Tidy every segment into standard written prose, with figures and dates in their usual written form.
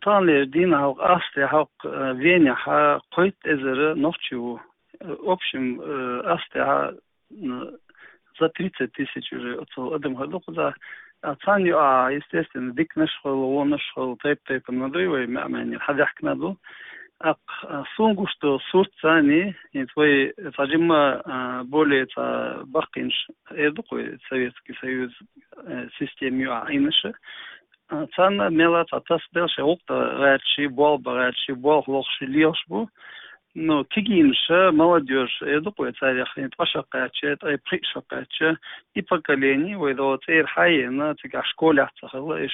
Tanler din hauq asli hauq Веня ha qoyt ezeri ночью. В общем, асти за 30 тысяч уже в этом году куда цаню, естественно, дик нашел, он нашел, тайп надоевый, мямен, хадяк наду. Сунгу, что сурт цани, и твой сажима более бахинш, эдукой Советский Союз системе иначе. Цана мела цатас белше опта рачи бол лохши лешбу. Но кигинша молодежь, эдукой царях, и пашакаче, и пришакаче, и поколение, выйдут ирхайна, тига школах цахалыш,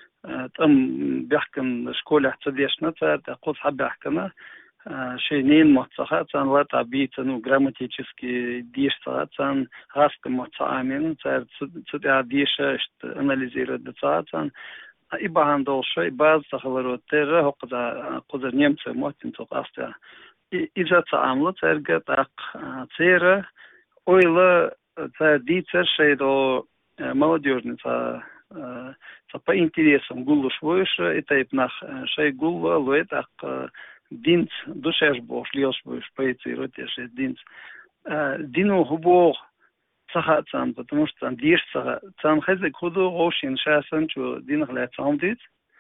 там бяхкан школах цадешна, царь, кот хабяхкана, шейнин мацаха, цан лата бита, ну, грамматически дишца, цан хаскам мацаамин, царь, царь диша, анализирует дца, цан, и бахандолша, и баз цахаларот, терра, хокза немцы, мотин цок астя. إذا تعاملت أرجع تيرة أويلا تديتر شيء دو молодежный по интересам гулу швоиш это ипнах шей гулла луэтах динц душеш бош льеш бош поэцирует еше динц дину хубо сахатсан потому что там диш сахатсан хазик худу ошин шасан чу динах лецамдит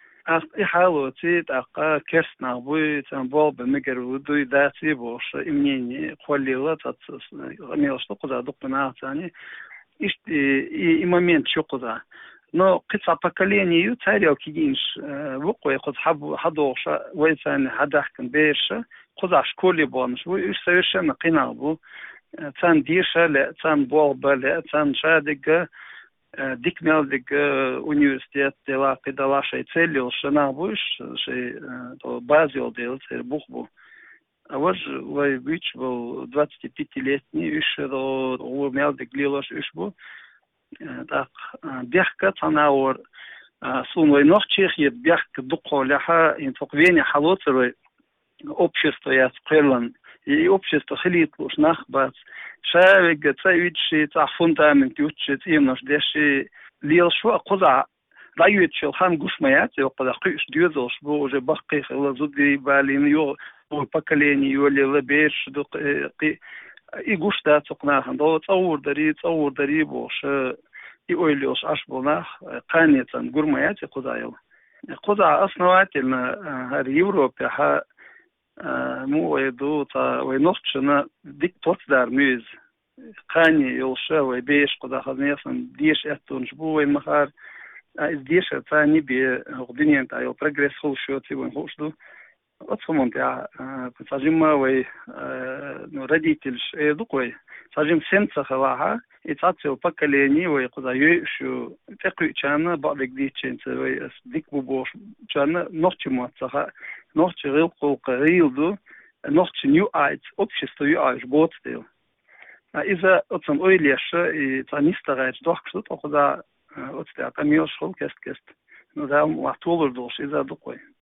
حالوتي تاقا كرسنا بوي تنبول بمجر ودوي داتي بوش إمنيني خوليلا تاتس ميلش تقضى دقنا تاني и момент شو قضى но قطع поколению царя кидинш وقوي قد حدوش ويسان حدحكن بيرش قضى شكولي بونش ويش совершенно قنابو تان ديشا لا تان بول لا تان شادق дикмелдик университет дела кидала шей целил шана буш шей то базил делать бухбу а вот вай бич был 25-летний еще до умелдик лилош ишбу так бяхка танаур сунвай нохчих ед бяхка дуколяха инфоквене халоцерой общество я скрелан и общество хилит луш нахбац شاوق تسويتشي تاع فوندامنت يوتشي تيمنش داشي ليل شو قضا رايوت شو خام قشميات يقضا قيش ديوزوش بو جي بقي خلا زودي بالين يو поколение يولي لبيش دق и гушта цокнах до تصور дари бош и ойлёш аш болнах канецан гурмаят قضايل قضا основательно в Европе مو ويدو وينوخشنا ديك توتدار ميز قاني يلشا ويبيش قدا خذنيسن ديش اتونش بو ويمخار ديش تاني بي غدنيا تاع يو بروغريس خول شوتي ونخوشدو отсумон тя сажима وي ну родительш эдукой сажим сенца хаваха и цацел поколение وي قدا يشو تقيچانا бабек диченце وي дик бубош чана нохчимо цаха нохч рилку рилду нохч нью айц общество ю айш ботстил из-за отсам ойлеша и цанистарайч doch что тогда отстя камио шол кест ну да махтулur дош из-за дукой